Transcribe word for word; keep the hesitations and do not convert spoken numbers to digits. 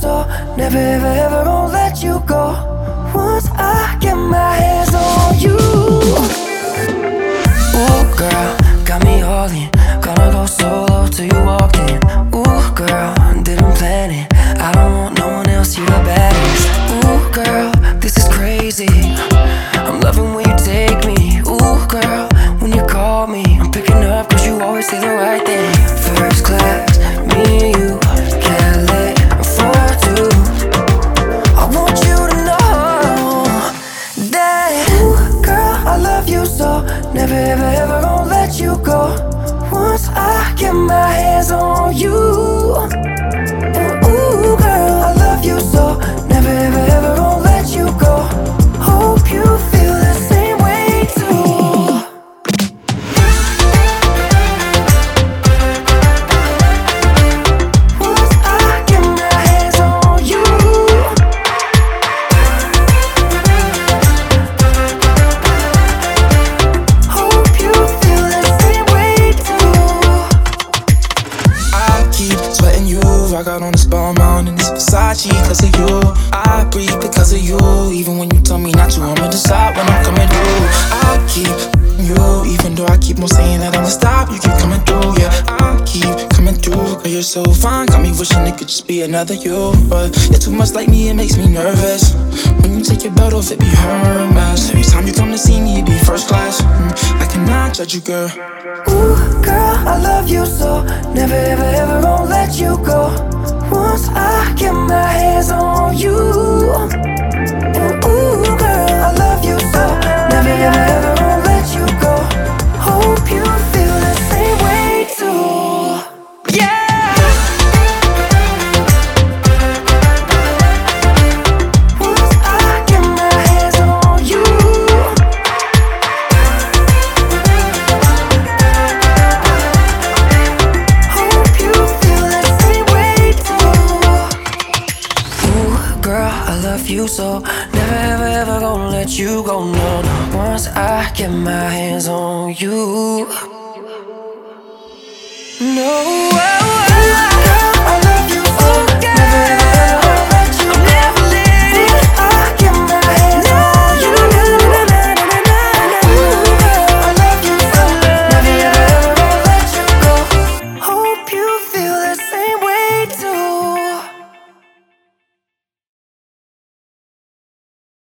so never ever ever gonna let you go. Once I get my hands on you. Ooh girl, got me all in. Gonna go solo till you walk in. Ooh girl, didn't plan it. I don't want no one else, you're the baddest. Ooh girl, this is crazy. I'm loving when you take me. Ooh girl, when you call me, I'm picking up cause you always say the right thing. First class, me and you, can't let afford to. I want you to know that, ooh girl, I love you so, never ever ever gonna let you go. Once I get my hands on you. Ooh girl, I love you so, never ever ever gonna let you go. Hope you feel the same way too. Once I get my hands on you. Hope you feel the same way too. I keep sweating you. I got on this ball mountain in this Versace cause of you. I breathe because of you. Even when you tell me not to, I'ma decide when I'm coming through. I keep you, even though I keep on saying that I'ma stop. You keep coming through, yeah. I keep coming through. Girl, you're so fine, got me wishing it could just be another you. But you're too much like me, it makes me nervous. When you take your belt off, it be her mess. Every time you come to see me, it be first class. mm, I cannot judge you, girl. Ooh, girl, I love you so, never ever ever gonna let you go. Once I get my hands on you. Ooh, girl, I love you so, never ever ever gonna let you go. Hope you feel the same way too. Yeah. Once I get my hands on you. Hope you feel the same way too. Ooh, girl, I love you so, never ever ever gonna let you go, no, no. Once I get my hands on you. No.